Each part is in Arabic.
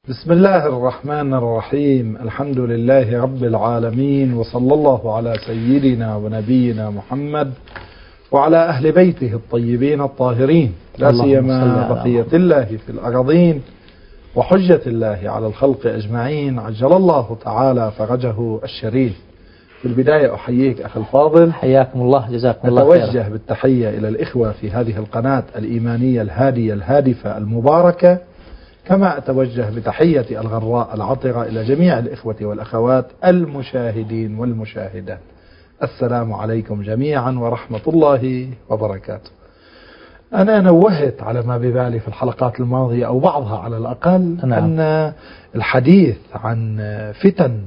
بسم الله الرحمن الرحيم. الحمد لله رب العالمين، وصلى الله على سيدنا ونبينا محمد وعلى أهل بيته الطيبين الطاهرين، لا سيما بقية الله في الأراضين وحجة الله على الخلق أجمعين، عجل الله تعالى فرجه الشريف. في البداية أحييك أخي الفاضل، حياكم الله، جزاكم الله خيرا. أتوجه بالتحية إلى الإخوة في هذه القناة الإيمانية الهادية الهادفة المباركة، كما أتوجه بتحية الغراء العطرة إلى جميع الإخوة والأخوات المشاهدين والمشاهدات. السلام عليكم جميعا ورحمة الله وبركاته. أنا نوهت على ما ببالي في الحلقات الماضية أو بعضها على الأقل، أن الحديث عن فتن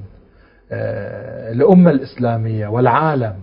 الأمة الإسلامية والعالم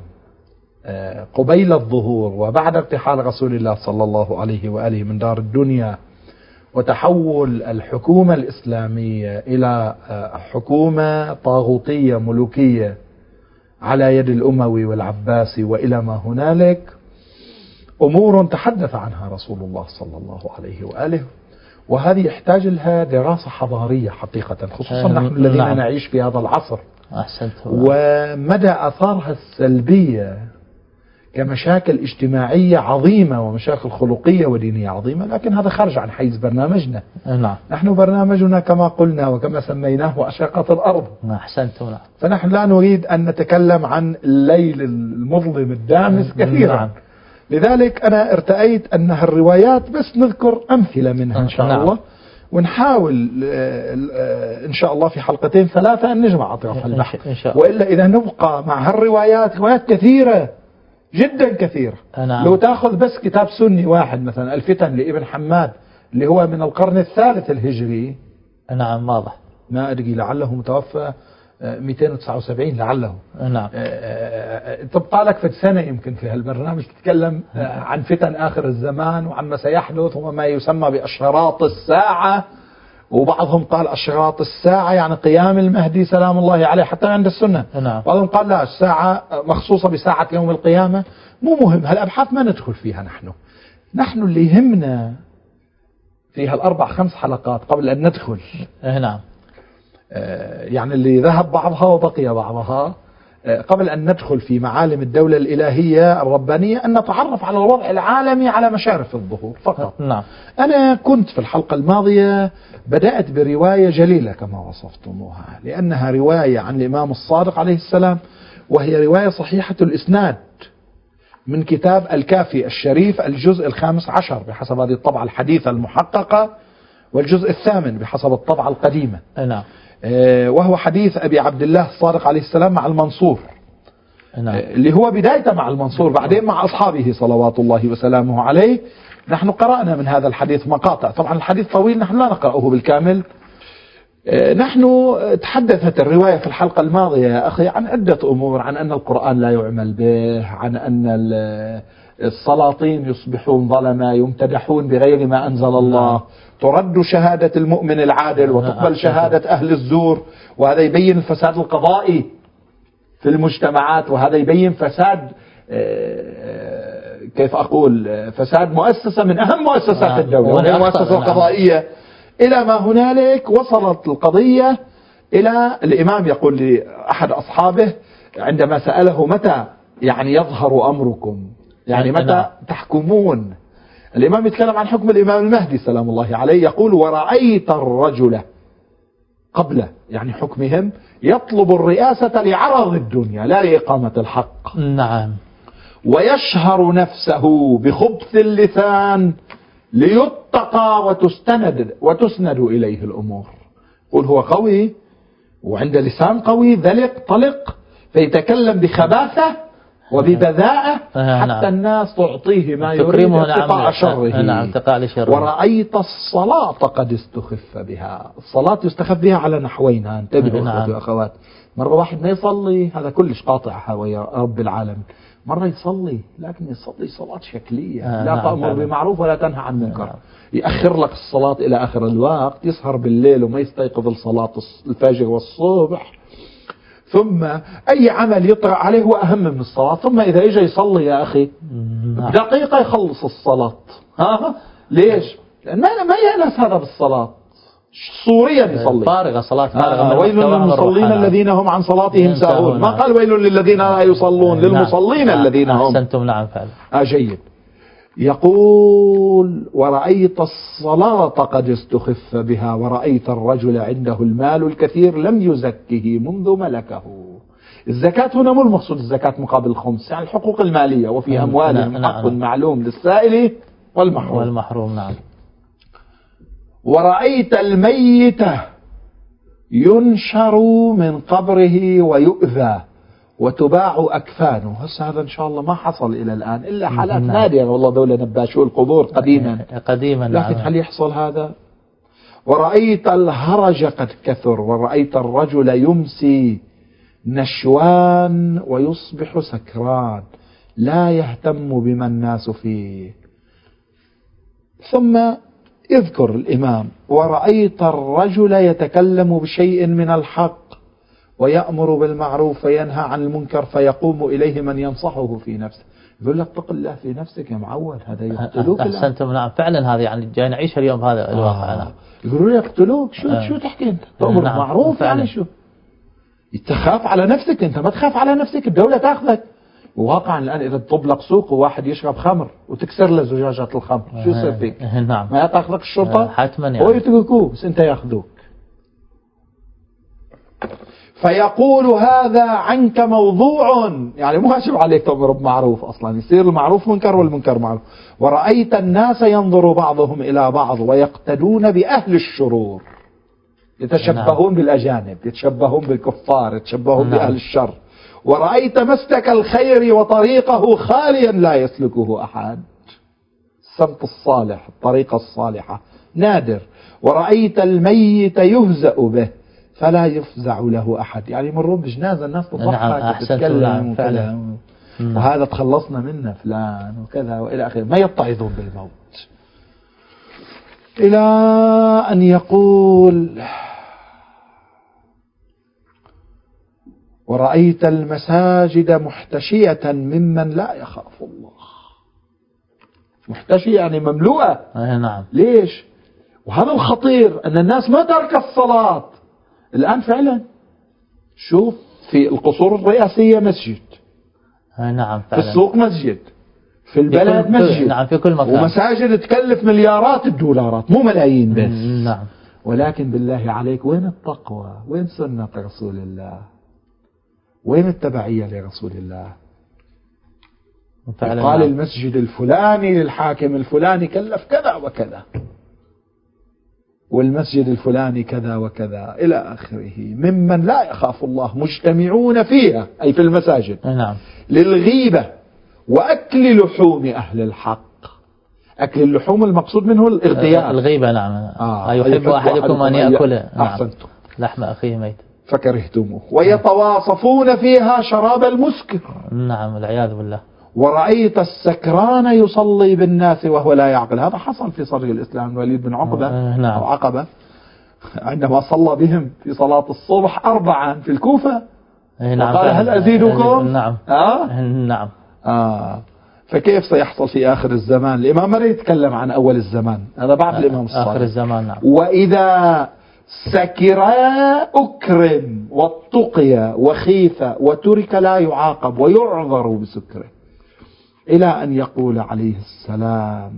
قبيل الظهور وبعد ارتحال رسول الله صلى الله عليه وآله من دار الدنيا وتحول الحكومة الإسلامية إلى حكومة طاغوتية ملوكية على يد الأموي والعباسي وإلى ما هنالك، أمور تحدث عنها رسول الله صلى الله عليه وآله، وهذه يحتاج لها دراسة حضارية حقيقة، خصوصا نحن الذين نعيش في هذا العصر. أحسنت. ومدى أثارها السلبية كمشاكل اجتماعية عظيمة ومشاكل خلقية ودينية عظيمة، لكن هذا خارج عن حيز برنامجنا. نعم. نحن برنامجنا كما قلنا وكما سميناه أشرقت الأرض. أحسنت. نعم. فنحن لا نريد أن نتكلم عن الليل المظلم الدامس كثيرا. نعم. لذلك أنا ارتأيت أن الروايات بس نذكر أمثلة منها إن شاء الله، ونحاول إن شاء الله في حلقتين ثلاثة أن نجمع أطراف البحث، وإلا إذا نبقى مع هالروايات، روايات كثيرة جدا كثيرة. نعم. لو تأخذ بس كتاب سني واحد مثلا الفتن لابن حماد اللي هو من القرن الثالث الهجري. نعم واضح. ما أدري لعله متوفى 279 لعله. نعم. تبقى لك في سنة يمكن في هالبرنامج تتكلم عن فتن آخر الزمان وعن ما سيحدث وما يسمى بأشراط الساعة، وبعضهم قال أشراط الساعة يعني قيام المهدي سلام الله عليه حتى عند السنة. نعم. بعضهم قال لا، الساعة مخصوصة بساعة يوم القيامة. مو مهم هالأبحاث، ما ندخل فيها. نحن اللي يهمنا في هالأربع خمس حلقات قبل أن ندخل، نعم، يعني اللي ذهب بعضها وبقي بعضها، قبل أن ندخل في معالم الدولة الإلهية الربانية، أن نتعرف على الوضع العالمي على مشارف الظهور فقط. نعم. أنا كنت في الحلقة الماضية بدأت برواية جليلة كما وصفتموها، لأنها رواية عن الإمام الصادق عليه السلام، وهي رواية صحيحة الإسناد من كتاب الكافي الشريف الجزء 15 بحسب هذه الطبعة الحديثة المحققة، والجزء 8 بحسب الطبعة القديمة. نعم. وهو حديث أبي عبد الله الصادق عليه السلام مع المنصور. نعم. اللي هو بدايته مع المنصور، بعدين مع أصحابه صلوات الله وسلامه عليه. نحن قرأنا من هذا الحديث مقاطع، طبعا الحديث طويل نحن لا نقرأه بالكامل. نحن تحدثت الرواية في الحلقة الماضية يا أخي عن عدة أمور، عن أن القرآن لا يعمل به، عن أن السلاطين يصبحون ظلما يمتدحون بغير ما أنزل الله، ترد شهادة المؤمن العادل وتقبل شهادة أهل الزور، وهذا يبين الفساد القضائي في المجتمعات، وهذا يبين فساد كيف أقول فساد مؤسسة من أهم مؤسسات الدولة وهي المؤسسة القضائية. إلى ما هنالك وصلت القضية إلى الإمام يقول لأحد أصحابه عندما سأله متى يعني يظهر أمركم، يعني متى تحكمون. الإمام يتكلم عن حكم الإمام المهدي سلام الله عليه، يقول ورأيت الرجل قبل يعني حكمهم يطلب الرئاسة لعرض الدنيا لا لإقامة الحق. نعم. ويشهر نفسه بخبث اللسان ليتقى وتسند إليه الأمور. قل هو قوي وعند لسان قوي ذلق طلق، فيتكلم بخباثة وببذاءة حتى الناس تعطيه ما يريد اتقاء شره. نعم. ورأيت الصلاة قد استخف بها. الصلاة يستخف بها على نحوين، انتبهوا أخواتي وأخوات. مرة واحد ما يصلي هذا كلش قاطعها ويا رب العالمين، مرة يصلي لكن يصلي صلاة شكلية، لا تأمر بمعروف ولا تنهى عن منكر، يأخر لك الصلاة إلى آخر الوقت، يسهر بالليل وما يستيقظ الصلاة الفجر والصبح، ثم أي عمل يطرأ عليه هو أهم من الصلاة. ثم إذا إجا يصلي يا أخي دقيقة يخلص الصلاة. ليش؟ لأن ما يأنس هذا بالصلاة، صوريا يصلي فارغة، صلاة فارغة. ويل للمصلين الذين هم عن صلاتهم ساهون. ما قال ويل للذين لا يصلون، للمصلين الذين هم. أحسنتم، نعم فعلا. جيد. يقول ورأيت الصلاة قد استخف بها، ورأيت الرجل عنده المال الكثير لم يزكه منذ ملكه. الزكاة هنا مو المقصود الزكاة مقابل الخمس، يعني الحقوق المالية، وفي أموالهم حق معلوم للسائل والمحروم. نعم. ورأيت الميت ينشر من قبره ويؤذى وتباع أكفانه. هسه هذا إن شاء الله ما حصل إلى الآن إلا حالات نادرة، والله دولة نباشوا القبور قديما نعم. لكن هل يحصل هذا؟ ورأيت الهرج قد كثر، ورأيت الرجل يمسي نشوان ويصبح سكران لا يهتم بما الناس فيه. ثم يذكر الإمام ورأيت الرجل يتكلم بشيء من الحق ويأمر بالمعروف وينهى عن المنكر فيقوم إليه من ينصحه في نفسه. يقول لك اتق الله في نفسك يا معود، هذا يقتلوك. أحسنتم، نعم فعلا. هذا يعني جاي نعيش اليوم هذا الواقع. يقولوا يقتلوك. شو تحكي أنت؟ تأمر بالمعروف يعني شو؟ تخاف على نفسك؟ أنت ما تخاف على نفسك، الدولة تأخذك. وواقعا الآن إذا تطبلق سوق وواحد يشرب خمر وتكسر له زجاجات الخمر، شو يصير فيك؟ نعم. ما تأخذك الشرطة؟ حتما يعني. ويتركوه بس أنت يأخذوك. فيقول هذا عنك موضوع، يعني مو واجب عليك تأمر بمعروف أصلا، يصير المعروف منكر والمنكر معروف. ورأيت الناس ينظر بعضهم إلى بعض ويقتدون بأهل الشرور، يتشبهون بالأجانب، يتشبهون بالكفار، يتشبهون بأهل الشر. ورأيت مسلك الخير وطريقه خاليا لا يسلكه أحد. السمت الصالح، الطريقة الصالحة نادر. ورأيت الميت يهزأ به فلا يفزع له أحد، يعني يمرون بجنازة الناس تضحك وتتكلم وكذا، وهذا تخلصنا منه فلان وكذا وإلى آخره، ما يتعظون بالموت. إلى أن يقول ورأيت المساجد محتشية ممن لا يخاف الله. محتشية يعني مملوءة. نعم. ليش؟ وهذا الخطير أن الناس ما ترك الصلاة الآن فعلا. شوف في القصور الرئاسية مسجد، نعم فعلا. في السوق مسجد، في البلد مسجد، نعم في كل مكان. ومساجد تكلف مليارات الدولارات مو ملايين بس. نعم. ولكن بالله عليك وين التقوى؟ وين سنة رسول الله؟ وين التبعية لرسول الله؟ قال نعم. المسجد الفلاني للحاكم الفلاني كلف كذا وكذا، والمسجد الفلاني كذا وكذا إلى آخره، ممن لا يخاف الله مجتمعون فيها أي في المساجد. نعم. للغيبة وأكل لحوم أهل الحق. أكل اللحوم المقصود منه الإغذياء، الغيبة. نعم. يحب أحدكم أن يأكل أحسنتم لحم أخيه ميت فكرهتموه. ويتواصفون فيها شراب المسكر. نعم والعياذ بالله. ورأيت السكران يصلي بالناس وهو لا يعقل. هذا حصل في صدر الإسلام الوليد بن عقبة نعم. أو عقبة عندما صلى بهم في صلاة الصبح 4 في الكوفة. نعم. وقال هل أزيدكم؟ نعم. نعم. فكيف سيحصل في آخر الزمان؟ الإمام ما يتكلم عن أول الزمان، هذا بعد الإمام الصادق. آخر الزمان. نعم. وإذا سكر أكرم واتقي وخيف وترك لا يعاقب ويعذر بسكره. إلى أن يقول عليه السلام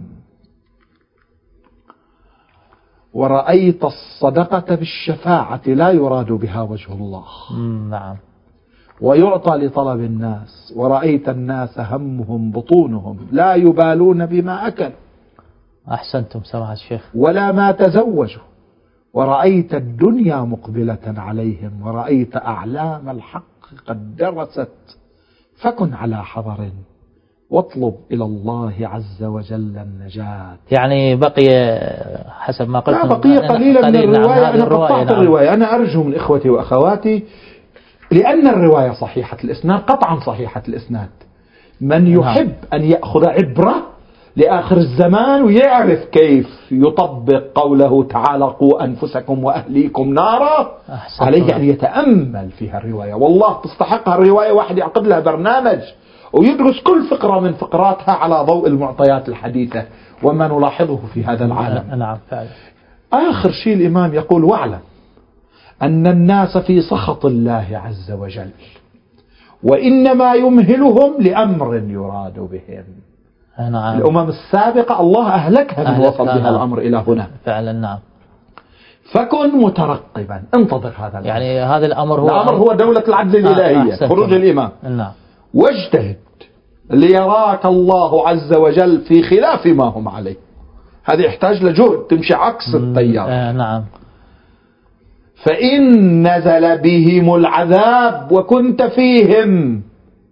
ورأيت الصدقة بالشفاعة لا يراد بها وجه الله. نعم. ويعطى لطلب الناس. ورأيت الناس همهم بطونهم لا يبالون بما أكل. أحسنتم سماحة الشيخ. ولا ما تزوجوا. ورأيت الدنيا مقبلة عليهم. ورأيت أعلام الحق قد درست. فكن على حذر واطلب إلى الله عز وجل النجاة. يعني بقي حسب ما قلت بقي قليلا من الرواية. أنا قطعت الرواية. أنا أرجو من إخوتي وأخواتي، لأن الرواية صحيحة الإسناد قطعا صحيحة الإسناد، من يحب أن يأخذ عبرة لآخر الزمان ويعرف كيف يطبق قوله تعالى قوا أنفسكم وأهليكم نارا، عليه أن يتأمل فيها الرواية. والله تستحقها الرواية واحد يعقد لها برنامج ويدرس كل فقرة من فقراتها على ضوء المعطيات الحديثة وما نلاحظه في هذا العالم. نعم فعلا. آخر شيء الإمام يقول: واعلم أن الناس في سخط الله عز وجل، وإنما يمهلهم لأمر يراد بهم. نعم. الأمم السابقة الله أهلكها من وصل بها الأمر إلى هنا فعلا. نعم. فكن مترقبا، انتظر هذا الأمر. يعني هذا الأمر هو دولة العدل الإلهية، خروج الإمام. نعم. واجتهد ليراك الله عز وجل في خلاف ما هم عليه. هذا يحتاج لجهد، تمشي عكس التيار. نعم. فإن نزل بهم العذاب وكنت فيهم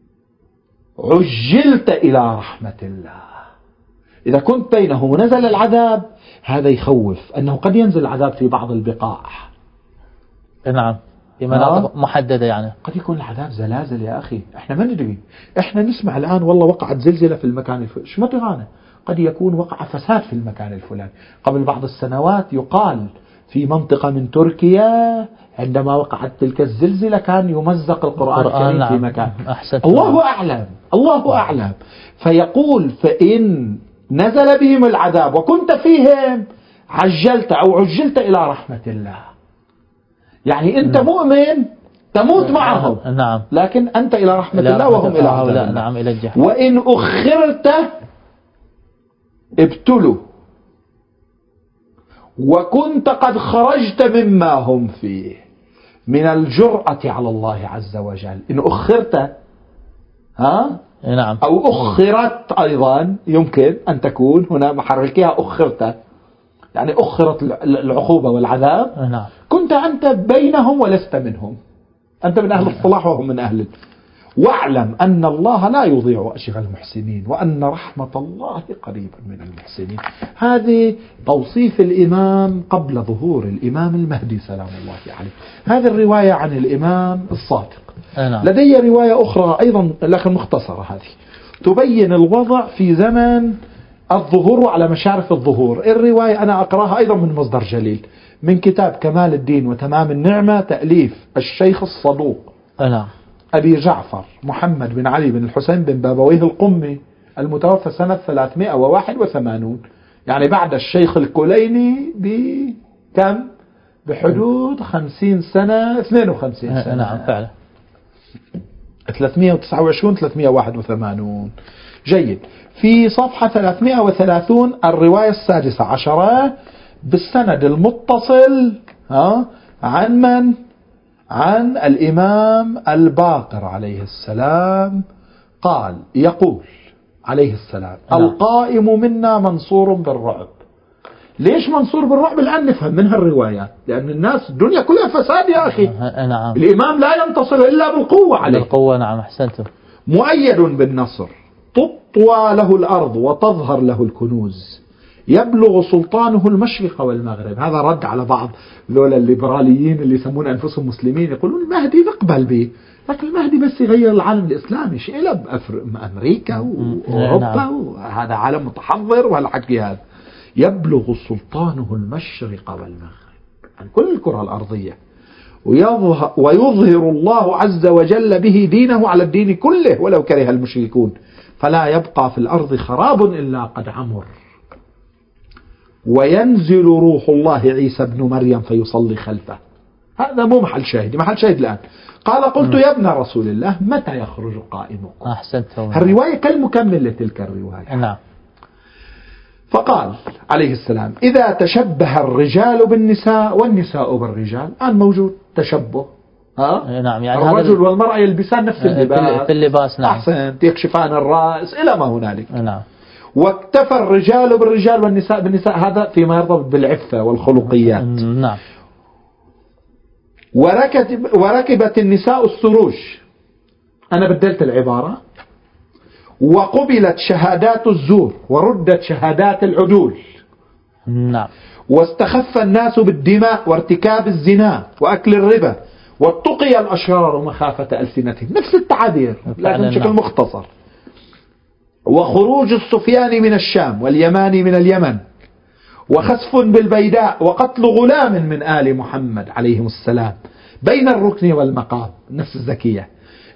عجلت إلى رحمة الله. إذا كنت بينهم ونزل العذاب، هذا يخوف أنه قد ينزل العذاب في بعض البقاع. نعم، في مناطق محددة. يعني قد يكون العذاب زلازل يا أخي، احنا ما ندري. احنا نسمع الآن والله وقعت زلزلة في المكان الفلاني، شو ما تغانا، قد يكون وقع فساد في المكان الفلاني. قبل بعض السنوات يقال في منطقة من تركيا عندما وقعت تلك الزلزلة كان يمزق القرآن الكريم. نعم. في مكان. الله أعلم، الله أعلم. فيقول: فإن نزل بهم العذاب وكنت فيهم عجلت أو عجلت إلى رحمة الله. يعني أنت مؤمن تموت معهم. نعم. لكن أنت إلى رحمة الله وهم إلى عذاب الله. نعم، إلى الجحيم. وإن أخرت ابتلوا وكنت قد خرجت مما هم فيه من الجرأة على الله عز وجل. إن أخرت نعم. أو أخرت أيضا، يمكن أن تكون هنا محركها أخرت، يعني أخرت العقوبة والعذاب. نعم. كنت أنت بينهم ولست منهم، أنت من أهل الصلاح وهم من أهل. واعلم أن الله لا يضيع أجر المحسنين وأن رحمة الله قريبا من المحسنين. هذه توصيف الإمام قبل ظهور الإمام المهدي سلام الله عليه. هذه الرواية عن الإمام الصادق. لدي رواية أخرى أيضا لكن مختصرة، هذه تبين الوضع في زمن الظهور وعلى مشارف الظهور. الرواية أنا أقرأها أيضا من مصدر جليل، من كتاب كمال الدين وتمام النعمة، تأليف الشيخ الصدوق أبي جعفر محمد بن علي بن الحسين بن بابويه القمي، المتوفى سنة 381، يعني بعد الشيخ الكليني بكم؟ بحدود 50 سنة، 52 سنة. نعم فعلا. 329 381. جيد. في صفحة 330 الرواية 16 بالسند المتصل عن من؟ عن الإمام الباقر عليه السلام قال: يقول عليه السلام: القائم منا منصور بالرعب. ليش منصور بالرعب؟ الآن نفهم منها الروايات، لأن الناس الدنيا كلها فساد يا أخي. نعم. الإمام لا ينتصر إلا بالقوة عليه. بالقوة. نعم، أحسنتم. مؤيد بالنصر، تطوى له الأرض وتظهر له الكنوز، يبلغ سلطانه المشرق والمغرب. هذا رد على بعض ذولا الليبراليين اللي يسمون أنفسهم مسلمين، يقولون المهدي نقبل به، لكن المهدي بس يغير العالم الإسلامي، شيء أمريكا وأوروبا وهذا عالم متحضر وهالحكي هذا. يبلغ سلطانه المشرق والمغرب عن كل الكرة الأرضية، ويظهر الله عز وجل به دينه على الدين كله ولو كره المشركون، فلا يبقى في الأرض خراب إلا قد عمر. وينزل روح الله عيسى بن مريم فيصلي خلفه. هذا مو محل شاهد، محل شاهد الآن. قال: قلت يا ابن رسول الله متى يخرج قائمكم؟ أحسنتم. الرواية كالمكمل لتلك الرواية. نعم. فقال عليه السلام: إذا تشبه الرجال بالنساء والنساء بالرجال. الآن موجود تشبه. نعم. يعني الرجل والمرأة يلبسان نفس اللباس في اللباس. نعم. أحسنت، يكشفان الرأس إلى ما هنالك. نعم. واكتفى الرجال بالرجال والنساء بالنساء، هذا فيما يرتبط بالعفة والخلقيات. نعم. وركبت النساء السروج، أنا بدلت العبارة، وقبلت شهادات الزور وردت شهادات العدول. نعم. واستخف الناس بالدماء وارتكاب الزنا وأكل الربا، واتقي الأشرار مخافة ألسنتهم، نفس التعابير لكن بشكل مختصر. وخروج السفيان من الشام واليمان من اليمن، وخسف بالبيداء، وقتل غلام من آل محمد عليهم السلام بين الركن والمقام، نفس الزكية،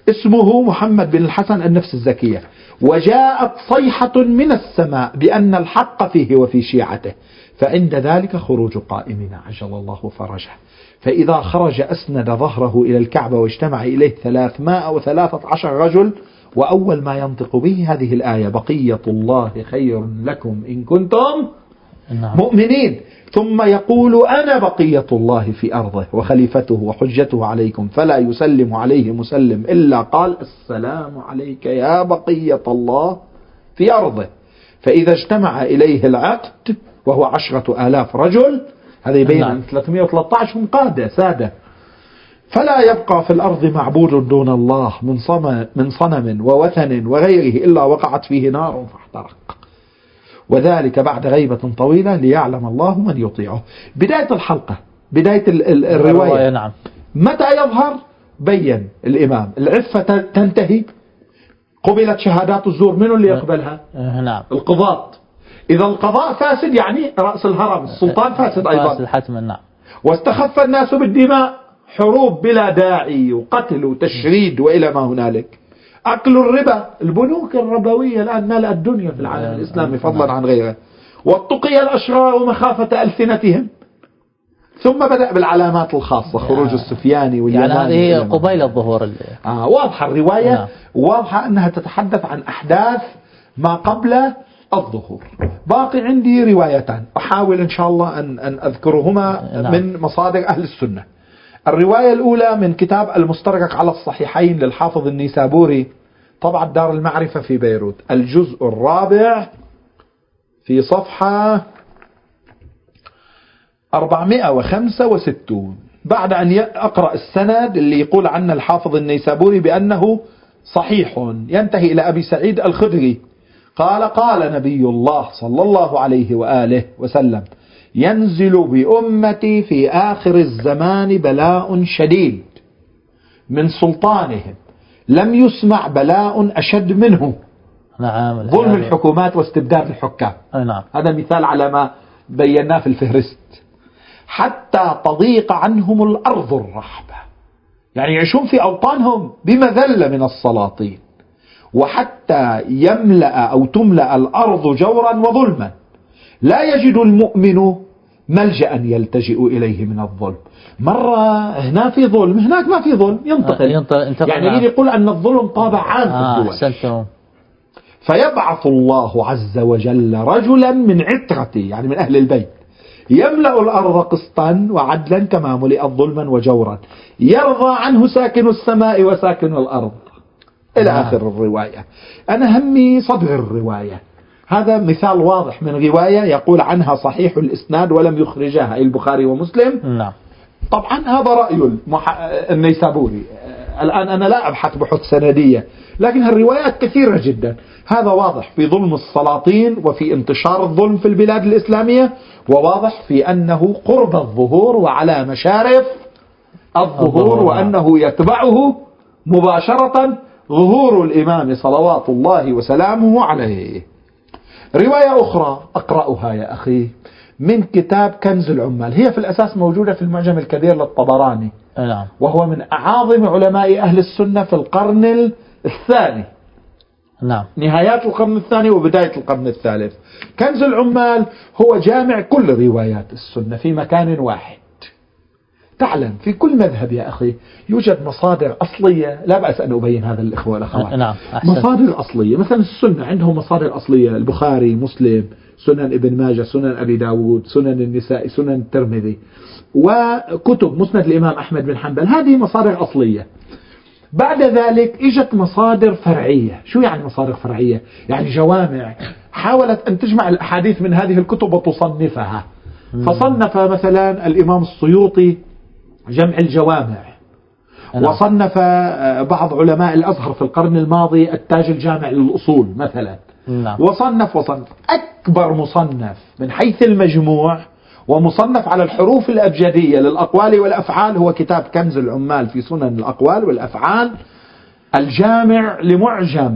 اسمه محمد بن الحسن النفس الزكية. وجاءت صيحة من السماء بأن الحق فيه وفي شيعته، فعند ذلك خروج قائمنا عجل الله فرجه. فإذا خرج أسند ظهره إلى الكعبة واجتمع إليه 313 رجل، وأول ما ينطق به هذه الآية: بقية الله خير لكم إن كنتم مؤمنين. ثم يقول: أنا بقية الله في أرضه وخليفته وحجته عليكم، فلا يسلم عليه مسلم إلا قال: السلام عليك يا بقية الله في أرضه. فإذا اجتمع إليه العقد وهو 10,000 رجل، هذا يبين أن 313 هم قادة سادة، فلا يبقى في الأرض معبود دون الله من صنم ووثن وغيره إلا وقعت فيه نار فاحترق، وذلك بعد غيبة طويلة ليعلم الله من يطيعه. بداية الحلقة، بداية الرواية، نعم. متى يظهر؟ بين الإمام العفة تنتهي، قبلت شهادات الزور، من اللي يقبلها؟ نعم. القضاة. إذا القضاء فاسد يعني رأس الهرم السلطان فاسد أيضا. حتما. نعم. واستخف الناس بالدماء، حروب بلا داعي وقتل وتشريد وإلى ما هنالك. أكل الربا، البنوك الربوية الآن ملأت الدنيا في العالم الإسلامي فضلا عن غيره. واتقي الأشرار ومخافة ألسنتهم. ثم بدأ بالعلامات الخاصة، خروج السفياني واليماني. يعني هذه قبيل الظهور. واضحة الرواية. واضحة أنها تتحدث عن أحداث ما قبل الظهور. باقي عندي روايتان أحاول إن شاء الله أن أذكرهما من مصادر أهل السنة. الرواية الأولى من كتاب المستدرك على الصحيحين للحافظ النيسابوري، طبعة دار المعرفة في بيروت، الجزء الرابع في صفحة 465، بعد أن أقرأ السند اللي يقول عنه الحافظ النيسابوري بأنه صحيح، ينتهي إلى أبي سعيد الخدري قال: قال نبي الله صلى الله عليه وآله وسلم: ينزل بأمتي في آخر الزمان بلاء شديد من سلطانهم لم يسمع بلاء أشد منه. نعم. ظلم الحكومات واستبداد الحكام. نعم. هذا مثال على ما بيناه في الفهرست. حتى تضيق عنهم الأرض الرحبة، يعني يعيشون في أوطانهم بمذلة من السلاطين، وحتى يملأ أو تملأ الأرض جورا وظلما، لا يجد المؤمن ملجأ يلتجئ إليه من الظلم. مرة هنا في ظلم، هناك ما في ظلم، ينتقل. يعني يريد يقول أن الظلم طابع عام في الدول. فيبعث الله عز وجل رجلا من عترته، يعني من أهل البيت، يملأ الأرض قسطا وعدلا كما ملئت ظلما وجورا، يرضى عنه ساكن السماء وساكن الأرض، إلى آخر الرواية. أنا همي صدر الرواية. هذا مثال واضح من رواية يقول عنها صحيح الإسناد ولم يخرجها البخاري ومسلم. نعم. طبعا هذا رأي النيسابوري. الآن أنا لا أبحث بحث سندية، لكن الروايات كثيرة جدا. هذا واضح في ظلم السلاطين وفي انتشار الظلم في البلاد الإسلامية، وواضح في أنه قرب الظهور وعلى مشارف الظهور، وأنه يتبعه مباشرة ظهور الإمام صلوات الله وسلامه عليه. رواية أخرى أقرأها يا أخي من كتاب كنز العمال، هي في الأساس موجودة في المعجم الكبير للطبراني، وهو من أعاظم علماء أهل السنة في القرن الثاني. نعم. نهايات القرن الثاني وبداية القرن الثالث. كنز العمال هو جامع كل روايات السنة في مكان واحد. تعلم في كل مذهب يا أخي يوجد مصادر أصلية، لا بأس أن أبين هذا الإخوة والأخوات. نعم. مصادر أصلية، مثلا السنة عندهم مصادر أصلية، البخاري، مسلم، سنن ابن ماجه، سنن أبي داود، سنن النسائي، سنن الترمذي، وكتب مسند الإمام أحمد بن حنبل، هذه مصادر أصلية. بعد ذلك اجت مصادر فرعية. شو يعني مصادر فرعية؟ يعني جوامع حاولت أن تجمع الأحاديث من هذه الكتب وتصنفها. فصنف مثلا الإمام السيوطي جمع الجوامع، وصنف بعض علماء الأزهر في القرن الماضي التاج الجامع للأصول مثلا. وصنف أكبر مصنف من حيث المجموع ومصنف على الحروف الأبجدية للأقوال والأفعال هو كتاب كنز العمال في سنن الأقوال والأفعال، الجامع لمعجم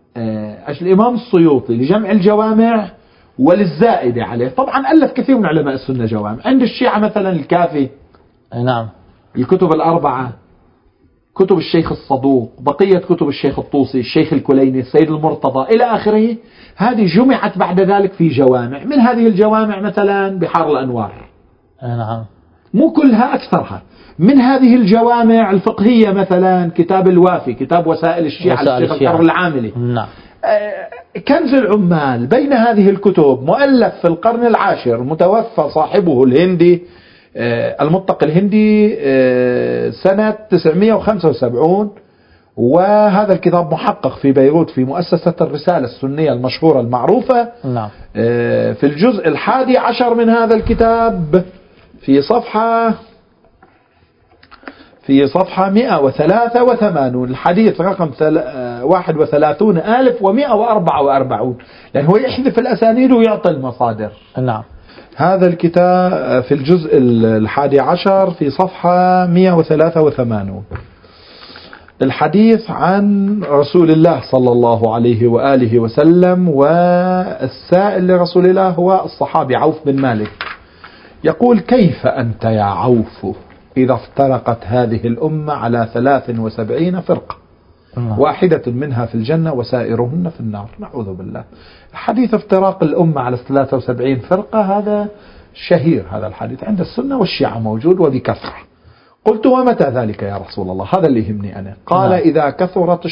الإمام السيوطي لجمع الجوامع وللزائد عليه. طبعا ألف كثير من علماء السنة جوامع. عند الشيعة مثلا الكافي، نعم، الكتب الأربعة، كتب الشيخ الصدوق، بقية كتب الشيخ الطوسي، الشيخ الكليني، السيد المرتضى إلى آخره، هذه جمعت بعد ذلك في جوامع. من هذه الجوامع مثلا بحار الأنوار، نعم، مو كلها أكثرها. من هذه الجوامع الفقهية مثلا كتاب الوافي، كتاب وسائل الشيعة للشيخ القرن العاملي. نعم. كنز العمال. بين هذه الكتب مؤلف في القرن العاشر، متوفى صاحبه الهندي المطلق الهندي سنة 975، وهذا الكتاب محقق في بيروت في مؤسسة الرسالة السنية المشهورة المعروفة. نعم. في الجزء 11 من هذا الكتاب في صفحة 183 الحديث رقم 31144، لأنه هو يحذف الأسانيد ويعطي المصادر. نعم. هذا الكتاب في الجزء 11 في صفحة 183 الحديث عن رسول الله صلى الله عليه وآله وسلم، والسائل لرسول الله هو الصحابي عوف بن مالك. يقول: كيف أنت يا عوف إذا افترقت هذه الأمة على 73 فرقة، واحدة منها في الجنة وسائرهن في النار؟ نعوذ بالله. حديث افتراق الأمة على 73 فرقة هذا شهير، هذا الحديث عند السنة والشيعة موجود وبكثرة. قلت: ومتى ذلك يا رسول الله؟ هذا اللي يهمني أنا. قال: إذا كثرت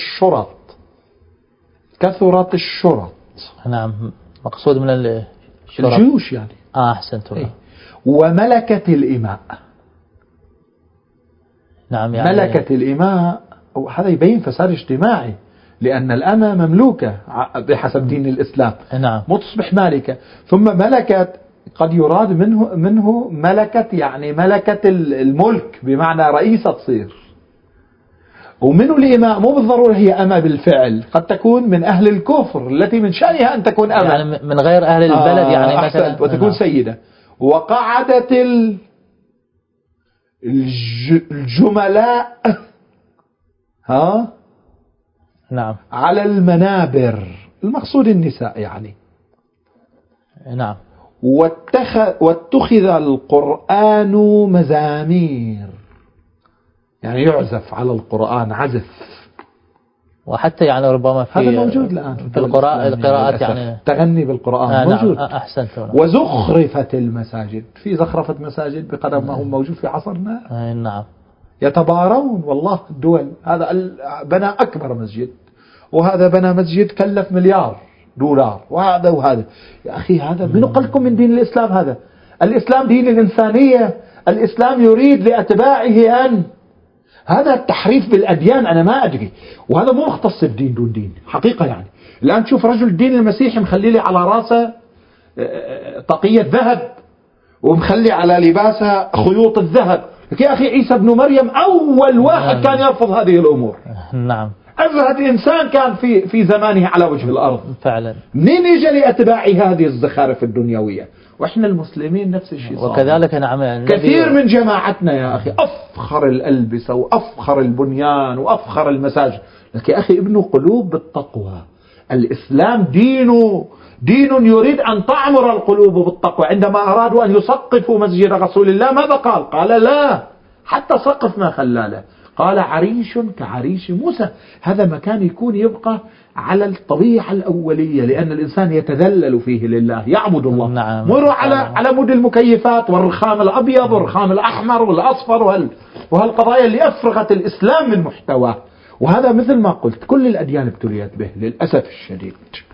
الشرط. نعم، مقصود من الشرط الجيوش يعني. أحسنتم. إيه؟ وملكة الإماء. نعم، يعني ملكة الإماء، وهذا يبين فساد اجتماعي، لأن الأمة مملوكة بحسب دين الإسلام. نعم. متصبح مالكة، ثم ملكة قد يراد منه ملكة، يعني ملكة الملك بمعنى رئيسة تصير. ومنه الإماء مو بالضرورة هي أمة بالفعل، قد تكون من أهل الكفر التي من شأنها أن تكون أمة، يعني من غير أهل البلد، يعني مثلا وتكون سيدة. وقعدت الجملاء نعم على المنابر، المقصود النساء يعني. نعم. واتخذ القرآن مزامير، يعني يعزف على القرآن عزف. وحتى يعني ربما في هذا موجود الآن في القراءات يعني تغني بالقرآن موجود. نعم. أحسنت. وزخرفت المساجد، في زخرفة مساجد بقدر ما هو موجود في عصرنا. نعم. يتبارون والله الدول، هذا بنى أكبر مسجد، وهذا بنى مسجد كلف $1,000,000، وهذا يا أخي هذا من قلكم من دين الإسلام؟ هذا الإسلام دين الإنسانية، الإسلام يريد لأتباعه هذا التحريف بالأديان أنا ما أدري، وهذا مو مختص بدين دون دين حقيقة. يعني الآن تشوف رجل الدين المسيحي مخلي لي على راسه طاقية ذهب، ومخلي على لباسه خيوط الذهب. يا أخي عيسى ابن مريم أول واحد كان يرفض هذه الأمور. نعم. أزهد إنسان كان في زمانه على وجه الأرض فعلا. منين يجي لأتباعه هذه الزخارف الدنيوية؟ وإحنا المسلمين نفس الشيء. وكذلك نعم كثير من جماعتنا يا أخي أفخر الألبسة وأفخر البنيان وأفخر المساجد، لكن يا أخي ابن قلوب بالتقوى. الإسلام دين يريد أن تعمر القلوب بالتقوى. عندما أرادوا أن يسقفوا مسجد رسول الله ماذا قال لا، حتى سقف ما خلاله، قال عريش كعريش موسى. هذا مكان يكون يبقى على الطبيعة الأولية، لأن الإنسان يتذلل فيه لله، يعبد الله. نعم. مروا على مود المكيفات والرخام الأبيض والرخام الأحمر والأصفر وهالقضايا اللي أفرغت الإسلام من محتواه. وهذا مثل ما قلت كل الأديان ابتليت به للأسف الشديد.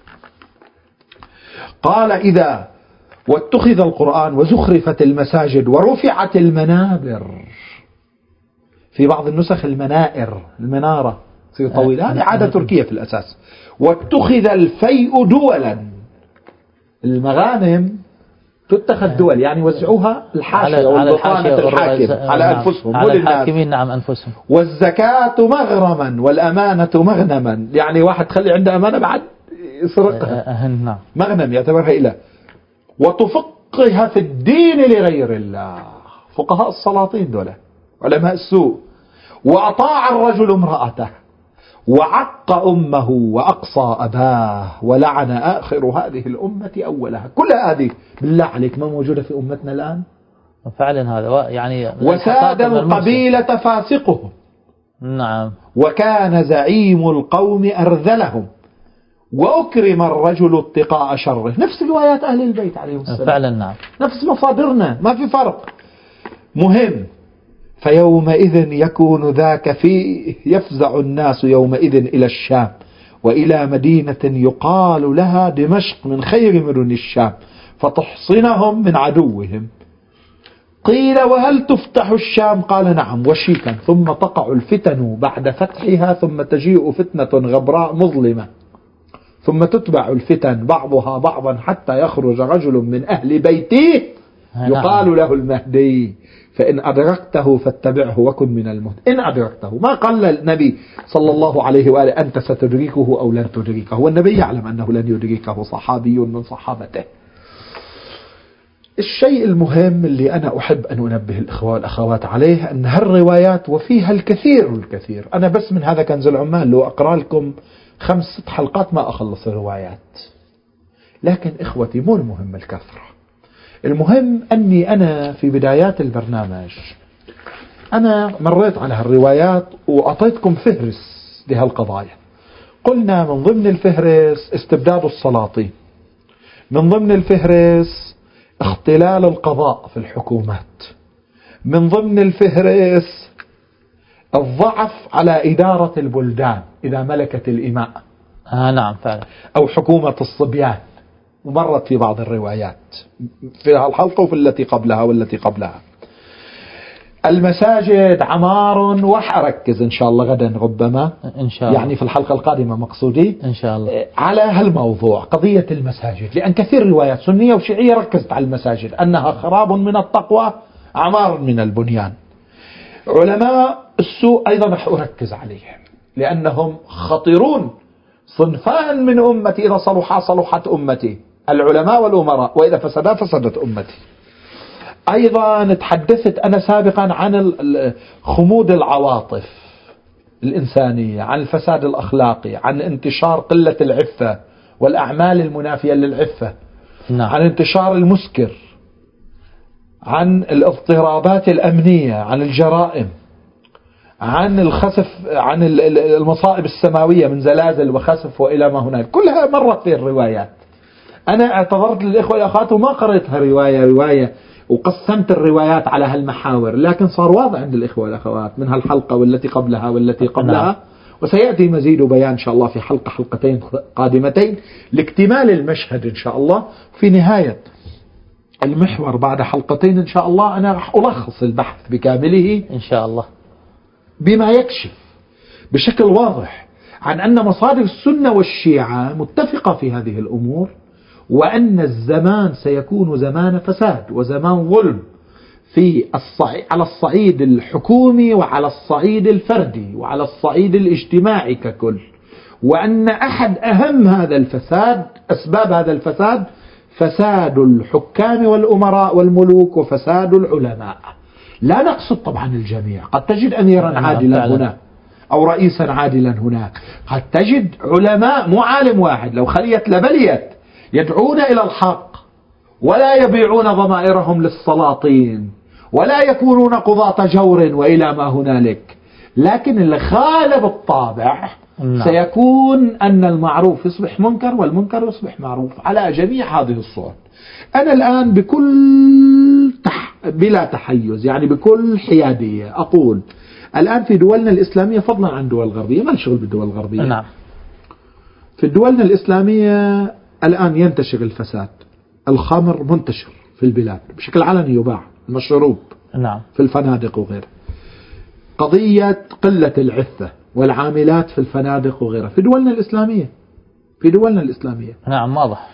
قال: إذا واتخذ القرآن وزخرفت المساجد ورفعت المنابر، في بعض النسخ المنارة تصير طويلة، هذه عادة تركية في الأساس. واتخذ الفيء دولا، المغانم تتخذ دول، يعني وزعوها الحاشية والبطانة الحاكم على أنفسهم، على الحاكمين. نعم أنفسهم. والزكاة مغرما والأمانة مغنما، يعني واحد تخلي عنده أمانة بعد يسرقها. نعم. مغنم يعتبرها إله. وتفقه في الدين لغير الله، فقهاء السلاطين دولة علماء السوء. وأطاع الرجل امرأته وعق أمه وأقصى أباه ولعن آخر هذه الأمة أولها. كل هذه بالله عليك ما موجودة في أمتنا الآن؟ فعلا هذا يعني. وساد القبيلة فاسقهم، نعم. وكان زعيم القوم أرذلهم، وأكرم الرجل اتقاء شره. نفس روايات أهل البيت عليهم السلام فعلا. نعم. نفس مصادرنا، ما في فرق. مهم. فيومئذ يكون ذاك فيه، يفزع الناس يومئذ إلى الشام وإلى مدينة يقال لها دمشق من خير مدن الشام، فتحصنهم من عدوهم. قيل وهل تفتح الشام؟ قال نعم وشيكا، ثم تقع الفتن بعد فتحها، ثم تجيء فتنة غبراء مظلمة، ثم تتبع الفتن بعضها بعضا حتى يخرج رجل من أهل بيته يقال له المهدي، فإن أدركته فاتبعه وكن من المهد. إن أدركته، ما قال النبي صلى الله عليه وآله أنت ستدركه أو لن تدركه، والنبي يعلم أنه لن يدركه، صحابي من صحابته. الشيء المهم اللي أنا أحب أن أنبه الإخوة والأخوات عليه أن هالروايات وفيها الكثير. أنا بس من هذا كنز العمال لو أقرأ لكم 5-6 حلقات ما أخلص الروايات. لكن إخوتي مو المهم الكثرة، المهم أني أنا في بدايات البرنامج أنا مريت على هالروايات وأعطيتكم فهرس لهالقضايا. قلنا من ضمن الفهرس استبداد السلاطين، من ضمن الفهرس اختلال القضاء في الحكومات، من ضمن الفهرس الضعف على إدارة البلدان إذا ملكت الإماء. نعم فعلا. أو حكومة الصبيان، ومرت في بعض الروايات في الحلقة وفي التي قبلها والتي قبلها. المساجد عمار وحركز إن شاء الله غدا ربما إن شاء الله، يعني في الحلقة القادمة مقصودي إن شاء الله على هالموضوع قضية المساجد، لأن كثير روايات سنية وشيعية ركزت على المساجد أنها خراب من التقوى عمار من البنيان. علماء السوء أيضا رح أركز عليهم لأنهم خطيرون، صنفان من أمتي، إذا صلحت أمتي، العلماء والأمراء، وإذا فسدا فسدت أمتي. أيضا تحدثت أنا سابقا عن خمود العواطف الإنسانية، عن الفساد الأخلاقي، عن انتشار قلة العفة والأعمال المنافية للعفة، نعم. عن انتشار المسكر، عن الاضطرابات الأمنية، عن الجرائم، عن الخسف، عن المصائب السماوية من زلازل وخسف وإلى ما هناك، كلها مرت في الروايات. أنا اعتذرت للإخوة والأخوات وما قرأتها رواية وقسمت الروايات على هالمحاور، لكن صار واضح عند الإخوة والأخوات من هالحلقة والتي قبلها والتي قبلها، وسيأتي مزيد بيان إن شاء الله في حلقتين قادمتين لاكتمال المشهد إن شاء الله. في نهاية المحور بعد حلقتين إن شاء الله أنا راح ألخص البحث بكامله إن شاء الله، بما يكشف بشكل واضح عن أن مصادر السنة والشيعة متفقة في هذه الأمور، وأن الزمان سيكون زمان فساد وزمان ظلم على الصعيد الحكومي وعلى الصعيد الفردي وعلى الصعيد الاجتماعي ككل، وأن أحد أهم هذا الفساد، أسباب هذا الفساد، فساد الحكام والأمراء والملوك وفساد العلماء. لا نقصد طبعا الجميع، قد تجد أميرا عادلا هنا أو رئيسا عادلا هناك، قد تجد علماء مو عالم واحد لو خليت لبليت يدعون إلى الحق ولا يبيعون ضمائرهم للسلاطين ولا يكونون قضاة جور وإلى ما هنالك، لكن اللي خالف الطابع سيكون أن المعروف يصبح منكر والمنكر يصبح معروف على جميع هذه الصور. أنا الآن بلا تحيز، يعني بكل حيادية أقول الآن في دولنا الإسلامية فضلا عن دول الغربية، ما الشغل بالدول الغربية، نعم. في دولنا الإسلامية الآن ينتشر الفساد، الخمر منتشر في البلاد بشكل علني يباع، المشروب نعم في الفنادق وغيره، قضية قلة العفة والعاملات في الفنادق وغيرها في دولنا الإسلامية نعم واضح.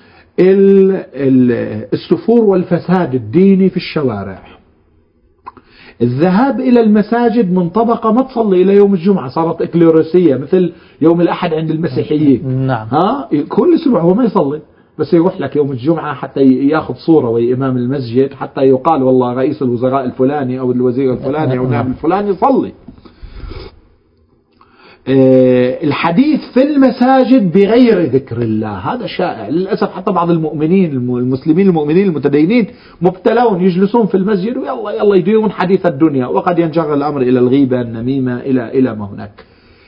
السفور والفساد الديني في الشوارع، الذهاب إلى المساجد من طبقة ما تصلي إلى يوم الجمعة، صارت إكليروسية مثل يوم الأحد عند المسيحيين. نعم. كل أسبوع هو ما يصلي بس يروح لك يوم الجمعة حتى ياخذ صورة ويا إمام المسجد حتى يقال والله رئيس الوزراء الفلاني أو الوزير الفلاني أو النائب الفلاني يصلي. الحديث في المساجد بغير ذكر الله، هذا شائع للأسف. حتى بعض المؤمنين المسلمين المؤمنين المتدينين مبتلون، يجلسون في المسجد ويلا يلا يديرون حديث الدنيا، وقد ينجر الأمر إلى الغيبة النميمة إلى ما هناك.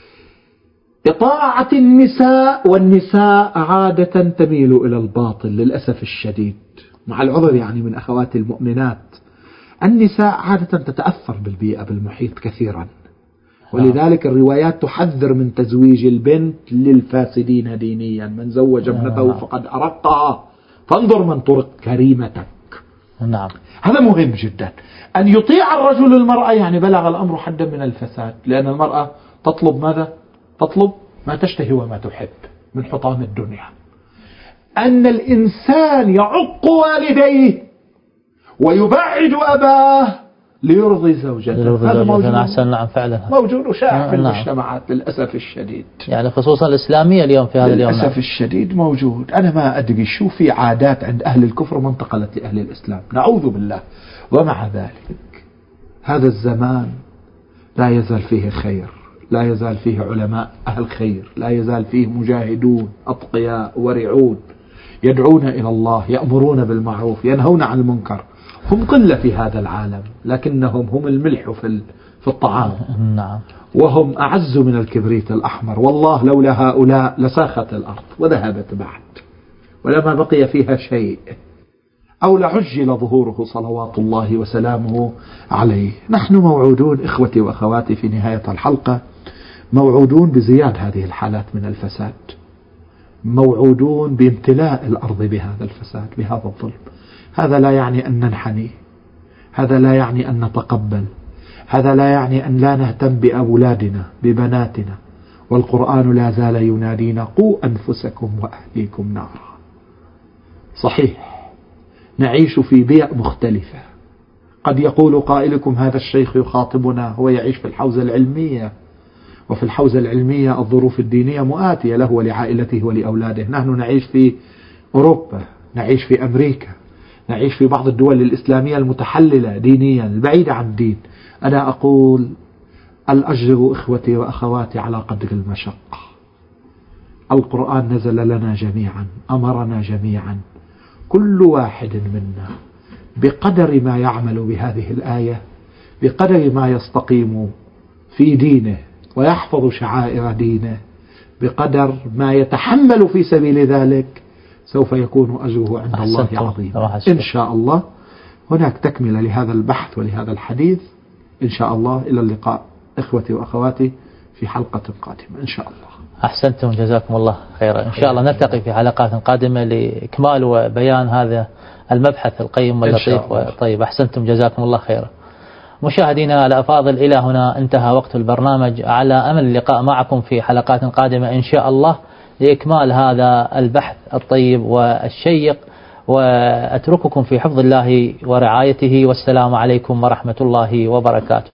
إطاعة النساء، والنساء عادة تميل إلى الباطل للأسف الشديد، مع العذر يعني من أخوات المؤمنات. النساء عادة تتأثر بالبيئة بالمحيط كثيرا، ولذلك الروايات تحذر من تزويج البنت للفاسدين دينيا. من زوج ابنته فقد أرقها، فانظر من طرق كريمتك. نعم. هذا مهم جدا، أن يطيع الرجل المرأة، يعني بلغ الأمر حدا من الفساد، لأن المرأة تطلب ماذا؟ تطلب ما تشتهي وما تحب من حطام الدنيا. أن الإنسان يعق والديه ويبعد أباه ليرضي زوجته، هذا موجود. نعم فعلا موجود وشائع في المجتمعات للأسف الشديد، يعني خصوصا الإسلامية اليوم في هذا اليوم للأسف الشديد موجود. أنا ما أدري شو في عادات عند أهل الكفر ما انتقلت لأهل الإسلام، نعوذ بالله. ومع ذلك هذا الزمان لا يزال فيه خير، لا يزال فيه علماء أهل خير، لا يزال فيه مجاهدون أتقياء ورعون يدعون إلى الله، يأمرون بالمعروف، ينهون عن المنكر. هم قلة في هذا العالم، لكنهم هم الملح في الطعام. نعم. وهم أعز من الكبريت الأحمر. والله لولا هؤلاء لساخت الأرض وذهبت بعد، ولما بقي فيها شيء، أو لعجل ظهوره صلوات الله وسلامه عليه. نحن موعودون إخوتي وأخواتي في نهاية الحلقة، موعودون بزياد هذه الحالات من الفساد، موعودون بامتلاء الأرض بهذا الفساد بهذا الظلم. هذا لا يعني أن ننحني، هذا لا يعني أن نتقبل، هذا لا يعني أن لا نهتم بأولادنا ببناتنا. والقرآن لا زال ينادينا: قوا أنفسكم وأهليكم نارا. صحيح نعيش في بيئة مختلفة. قد يقول قائلكم: هذا الشيخ يخاطبنا هو يعيش في الحوزة العلمية، وفي الحوزة العلمية الظروف الدينية مؤاتية له ولعائلته ولأولاده. نحن نعيش في أوروبا، نعيش في أمريكا، نعيش في بعض الدول الإسلامية المتحللة دينيا البعيدة عن الدين. أنا أقول: الأجر إخوتي وأخواتي على قدر المشقة. القرآن نزل لنا جميعا، أمرنا جميعا، كل واحد منا بقدر ما يعمل بهذه الآية، بقدر ما يستقيم في دينه ويحفظ شعائر دينه، بقدر ما يتحمل في سبيل ذلك، سوف يكون أجره عند الله عظيم إن شاء الله. هناك تكملة لهذا البحث ولهذا الحديث إن شاء الله. إلى اللقاء إخوتي وأخواتي في حلقة قادمة إن شاء الله. أحسنتم، جزاكم الله خيرا. إن شاء الله نلتقي في حلقات قادمة لإكمال وبيان هذا المبحث القيم واللطيف والطيب. أحسنتم، جزاكم الله خيرا. مشاهدينا الأفاضل، إلى هنا انتهى وقت البرنامج، على أمل اللقاء معكم في حلقات قادمة إن شاء الله لإكمال هذا البحث الطيب والشيق، وأترككم في حفظ الله ورعايته، والسلام عليكم ورحمة الله وبركاته.